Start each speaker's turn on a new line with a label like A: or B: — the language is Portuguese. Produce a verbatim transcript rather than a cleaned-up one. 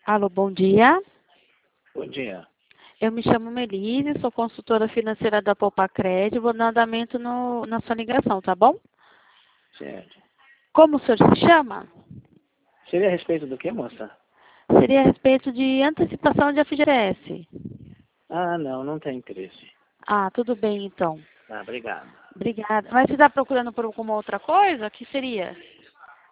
A: Alô, bom dia.
B: Bom dia.
A: Eu me chamo Melise, sou consultora financeira da Poupacred, vou dar andamento no, na sua ligação, tá bom?
B: Certo.
A: Como o senhor se chama?
B: Seria a respeito do que, moça?
A: Seria a respeito de antecipação de F G T S.
B: Ah, não, não tem interesse.
A: Ah, tudo bem então.
B: Ah, obrigado.
A: Obrigada. Mas você está procurando por alguma outra coisa? O que seria?